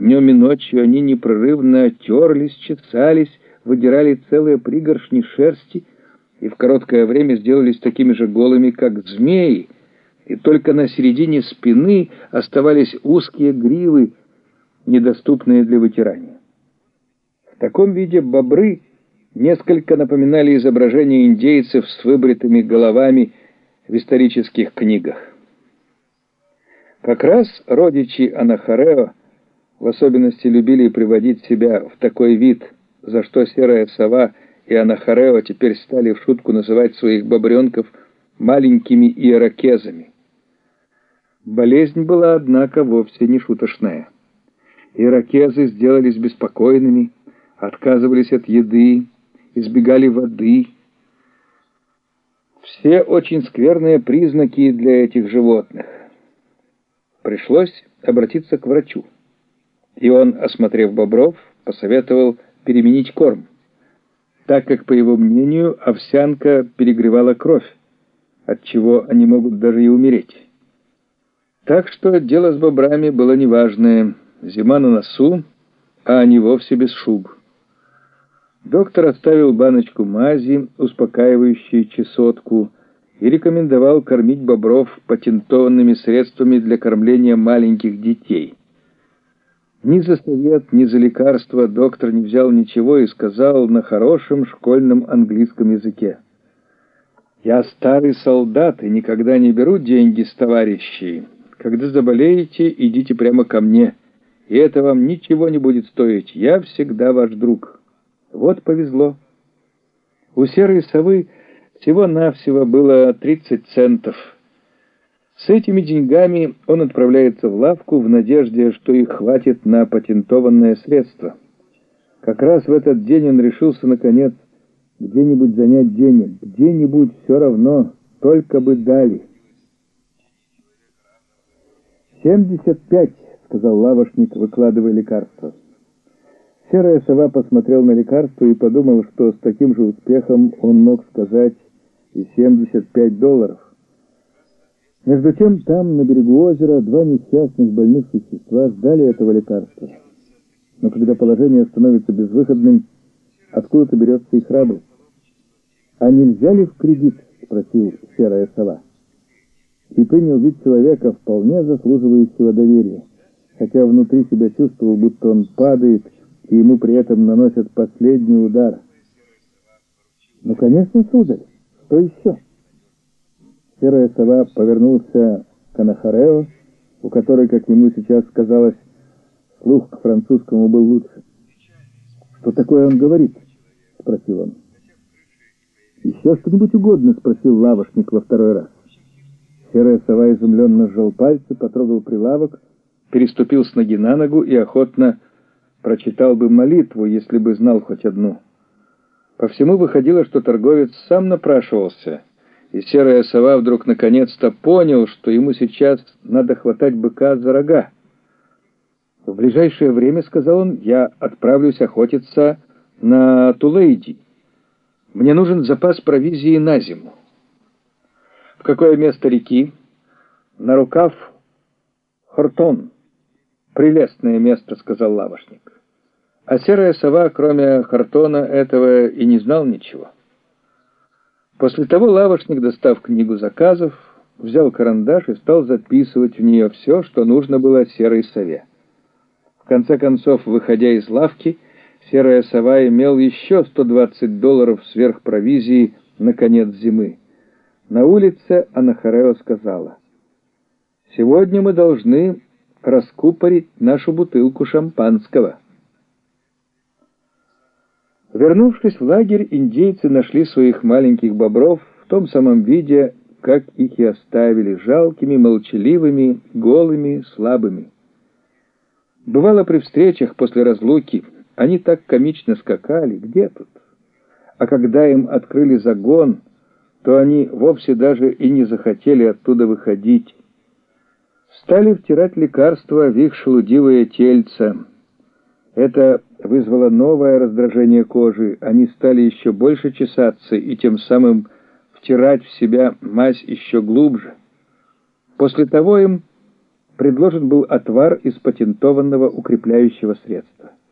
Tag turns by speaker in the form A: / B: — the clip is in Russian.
A: Днем и ночью они непрерывно терлись, чесались, выдирали целые пригоршни шерсти и в короткое время сделались такими же голыми, как змеи, и только на середине спины оставались узкие гривы, недоступные для вытирания. В таком виде бобры несколько напоминали изображения индейцев с выбритыми головами в исторических книгах. Как раз родичи Анахорео в особенности любили приводить себя в такой вид, за что серая сова и Анахорео теперь стали в шутку называть своих бобренков маленькими ирокезами. Болезнь была, однако, вовсе не шуточная. Ирокезы сделались беспокойными, отказывались от еды, избегали воды. Все очень скверные признаки для этих животных. Пришлось обратиться к врачу. И он, осмотрев бобров, посоветовал переменить корм, так как, по его мнению, овсянка перегревала кровь, отчего они могут даже и умереть. Так что дело с бобрами было неважное. Зима на носу, а они вовсе без шуб. Доктор оставил баночку мази, успокаивающей чесотку, и рекомендовал кормить бобров патентованными средствами для кормления маленьких детей. Ни за совет, ни за лекарство доктор не взял ничего и сказал на хорошем школьном английском языке: «Я старый солдат и никогда не беру деньги с товарищей. Когда заболеете, идите прямо ко мне, и это вам ничего не будет стоить. Я всегда ваш друг». Вот повезло. У серой совы всего-навсего было 30 центов. С этими деньгами он отправляется в лавку в надежде, что их хватит на патентованное средство. Как раз в этот день он решился, наконец, где-нибудь занять денег. Где-нибудь, все равно, только бы дали. 75, сказал лавочник, выкладывая лекарство. Серая сова посмотрел на лекарство и подумал, что с таким же успехом он мог сказать и $75. Между тем, там, на берегу озера, два несчастных больных существа ждали этого лекарства. Но когда положение становится безвыходным, откуда-то берется их радость. «А нельзя ли в кредит?» — спросил серая сова. И принял вид человека, вполне заслуживающего доверия, хотя внутри себя чувствовал, будто он падает, и ему при этом наносят последний удар. «Ну, конечно, сударь, что еще?» Серая сова повернулся к Анахорео, у которой, как ему сейчас казалось, слух к французскому был лучше. «Что такое он говорит?» — спросил он. «Еще что-нибудь угодно?» — спросил лавочник во второй раз. Серая сова изумленно сжал пальцы, потрогал прилавок, переступил с ноги на ногу и охотно прочитал бы молитву, если бы знал хоть одну. По всему выходило, что торговец сам напрашивался, и серая сова вдруг наконец-то понял, что ему сейчас надо хватать быка за рога. «В ближайшее время, — сказал он, — я отправлюсь охотиться на Тулейди. Мне нужен запас провизии на зиму». «В какое место реки?» «На рукав Хортон». «Прелестное место, — сказал лавочник». А серая сова, кроме Хортона, этого и не знал ничего. После того лавочник, достав книгу заказов, взял карандаш и стал записывать в нее все, что нужно было серой сове. В конце концов, выходя из лавки, серая сова имел еще $120 сверх провизии на конец зимы. На улице Анахорео сказала: «Сегодня мы должны раскупорить нашу бутылку шампанского». Вернувшись в лагерь, индейцы нашли своих маленьких бобров в том самом виде, как их и оставили, жалкими, молчаливыми, голыми, слабыми. Бывало, при встречах после разлуки они так комично скакали, где тут? А когда им открыли загон, то они вовсе даже и не захотели оттуда выходить. Стали втирать лекарства в их шелудивые тельца. Это вызвало новое раздражение кожи. Они стали еще больше чесаться и тем самым втирать в себя мазь еще глубже. После того им Предложен был отвар из патентованного укрепляющего средства.